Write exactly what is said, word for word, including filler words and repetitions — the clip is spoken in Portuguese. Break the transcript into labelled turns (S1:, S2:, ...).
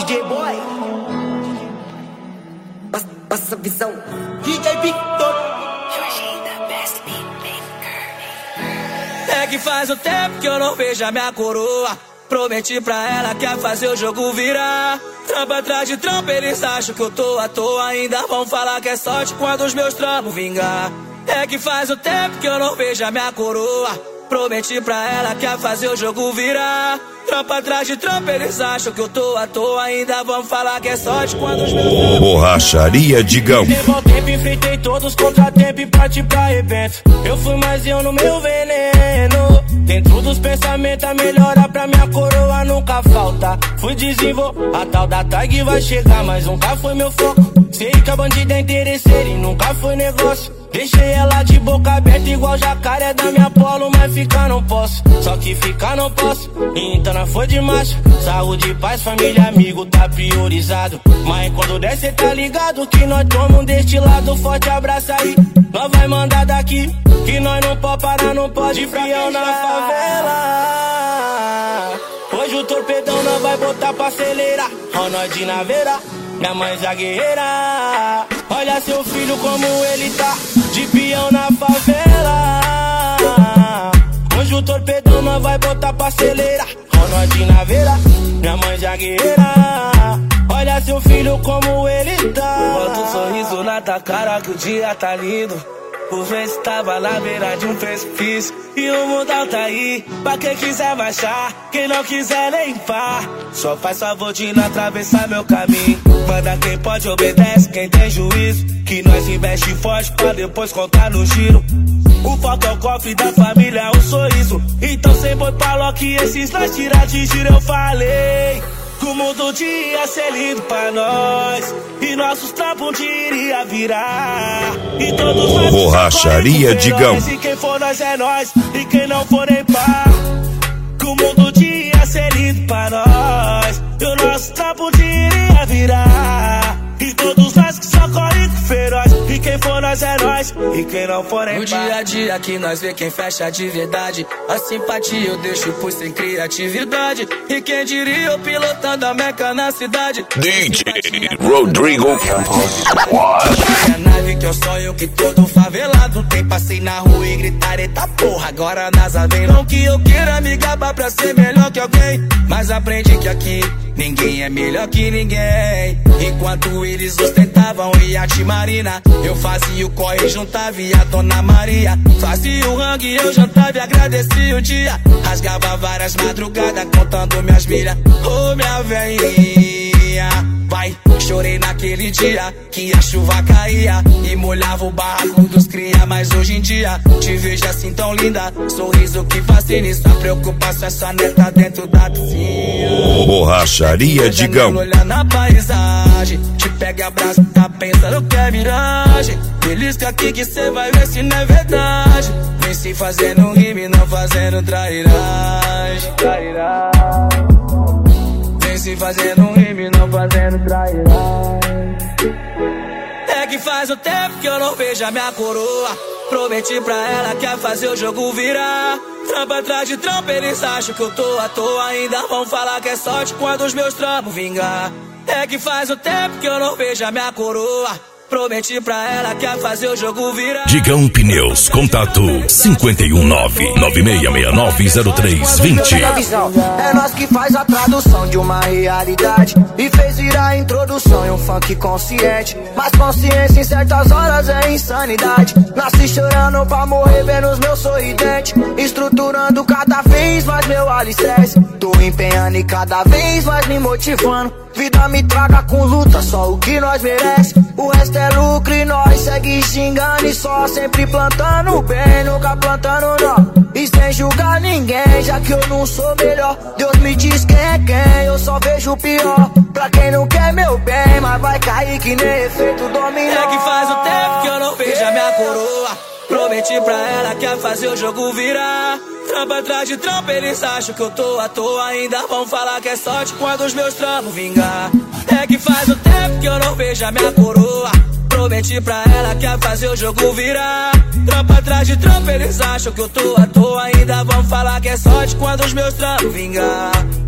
S1: D J Boy, passa, passa visão. D J Victor,
S2: é que faz um tempo que eu não vejo a minha coroa. Prometi pra ela que ia fazer o jogo virar. Trampa atrás de trampa, eles acham que eu tô à toa. Ainda vão falar que é sorte quando os meus trampos vingar. É que faz um tempo que eu não vejo a minha coroa. Prometi pra ela que ia fazer o jogo virar. Trampa atrás de trampa, eles acham que eu tô à toa. Ainda vão falar que é sorte quando os meus trampos.
S3: Borracharia Digão.
S4: Levou tempo, enfrentei todos os contratempos e parti pra evento. Eu fui mais eu no meu veneno. Dentro dos pensamentos a melhora pra minha coroa nunca falta. Fui desenvolver, a tal da tag vai chegar, mas nunca foi meu foco. Sei que a bandida é interesseira e nunca foi negócio. Deixei ela de boca aberta igual jacaré da minha polo, mas ficar não posso. Só que ficar não posso, então não foi de macho. Saúde, paz, família, amigo, tá priorizado. Mas quando der cê tá ligado que nós tomamos deste lado. Forte abraço aí, nós vai mandar daqui, que nós não pode parar, não pode frião na favela. Hoje o torpedão nós vai botar pra acelerar. Ó nós de naveira, minha mãe zagueira. Olha seu filho como ele tá, de peão na favela. Hoje o torpedão nós vai botar pra acelerar. Ó nós de naveira, minha mãe zagueira. Olha seu filho como ele tá.
S2: Bota um sorriso na tua cara que o dia tá lindo. Por vezes tava na beira de um precipício e o mundão tá aí pra quem quiser baixar, quem não quiser nem pá. Só faz favor de não atravessar meu caminho. Manda quem pode, obedece quem tem juízo. Que nós investe forte pra depois contar no giro. O foco é o cofre da família, um sorriso. Então sem boi pra Loki, esses nós tirar de giro. Eu falei que o mundo ia ser lindo pra nós e nossos trampos um dia iria virar. E todos nós
S3: Borracharia Digão.
S2: E quem for nós é nós, e quem não for nem pá. Que o mundo ia ser lindo pra nós e o nosso trampo um dia iria virar. E todos nós que só correm com feroz, e quem for nós é nós, e quem não for nem pá. No dia a dia que nós vê quem fecha de verdade. A simpatia eu deixo por sem criatividade. E quem diria eu pilotando a Meca na cidade.
S3: D J Rodrigo Campos.
S2: É a nave que eu sonho que todo favelado tem. Passei na rua e gritar, eita porra, agora a NASA vem. Não que eu queira me gabar pra ser melhor que alguém, mas aprendi que aqui ninguém é melhor que ninguém. Enquanto eles ostentavam iate marina, eu fazia o corre e juntava e a Dona Maria. Fazia o rangue, eu jantava e agradecia o dia. Rasgava várias madrugadas contando minhas milhas. Ô minha velhinha, vai, chorei naquele dia que a chuva caía e molhava o barraco dos cria. Mas hoje em dia te vejo assim tão linda, sorriso que fascina. E só preocupação é sua neta dentro da piscina.
S3: Borracharia Digão.
S2: Olhando a paisagem, te pega e abraça, tá pensando que é miragem. Belisca aqui que cê vai ver se não é verdade. Vem se fazendo rime, não fazendo trairagem. Vem se fazendo rime, não fazendo trairagem. É que faz um tempo que eu não vejo a minha coroa. Prometi pra ela que ia fazer o jogo virar. Trampa atrás de trampa, eles acham que eu tô à toa. Ainda vão falar que é sorte quando os meus trampos vingar. É que faz um tempo que eu não vejo a minha coroa. Prometi pra ela que ia fazer o jogo virar.
S3: Digão Pneus, contato cinco um nove, nove seis seis nove, zero três dois zero.
S1: é nós que faz a tradução de uma realidade e fez virar a introdução em um funk consciente. Mas consciência em certas horas é insanidade. Nasci chorando pra morrer vendo os meus sorridentes, estruturando cada vez mais meu alicerce. Tô empenhando e cada vez mais me motivando. Vida me traga com luta, só o que nós merece. O resto é lucro e nós segue xingando e só sempre plantando bem, nunca plantando não. E sem julgar ninguém, já que eu não sou melhor. Deus me diz quem é quem, eu só vejo o pior. Pra quem não quer meu bem, mas vai cair que nem efeito dominó.
S2: É que faz um tempo que eu não vejo a minha coroa. Prometi pra ela que ia fazer o jogo virar. Trampa atrás de trampa, eles acham que eu tô à toa. Ainda vão falar que é sorte quando os meus trampos vingar. É que faz um tempo que eu não vejo a minha coroa. Prometi pra ela que ia fazer o jogo virar. Trampa atrás de trampa, eles acham que eu tô à toa. Ainda vão falar que é sorte quando os meus trampos vingar.